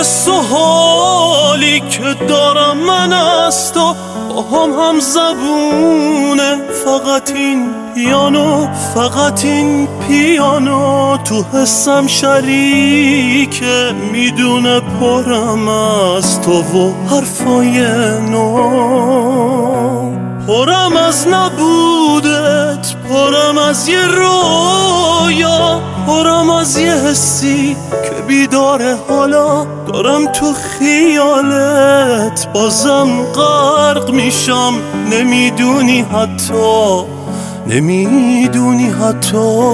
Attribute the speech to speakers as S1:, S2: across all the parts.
S1: حس و حالی که دارم من از تو با هم زبونه. فقط این پیانو، فقط این پیانو تو حسم شریکه، میدونه پرم از تو و حرفای نو. پرم از نبودت، پرم از یه رویا، پرم از یه حسی که بیداره حالا دارم تو خیالت. بازم غرق میشم، نمیدونی حتی، نمیدونی حتی.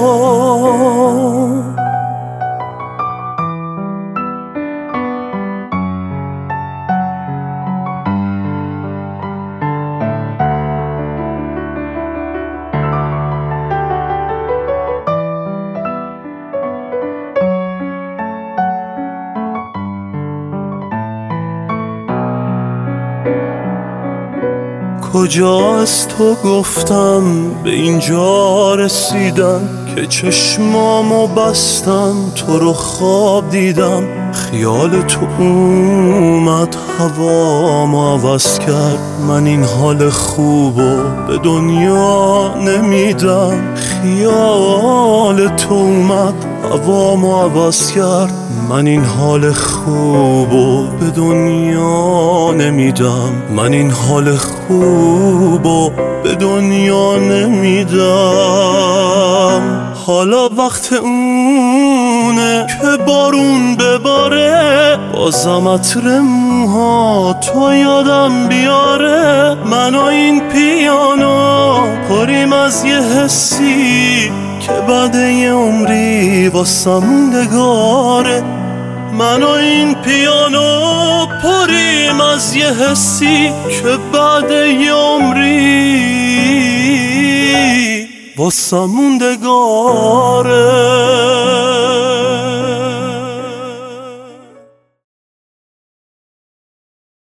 S1: کجا از تو گفتم به اینجا رسیدم که چشمامو بستم تو رو خواب دیدم. خیال تو اومد هوامو عوض کرد، من این حال خوبو به دنیا نمیدم. خیال تو اومد هوامو عوض کرد، من این حال خوبو به دنیا نمیدم. من این حال خوبو به دنیا نمیدم. حالا وقت اونه که بارون بباره، بازم عطر موها تو یادم بیاره. من و این پیانو پریم از یه حسی که بعد یه عمری واسه موندگاره. من و این پیانو پریم از یه حسی که بعد یه عمری واسه موندگاره.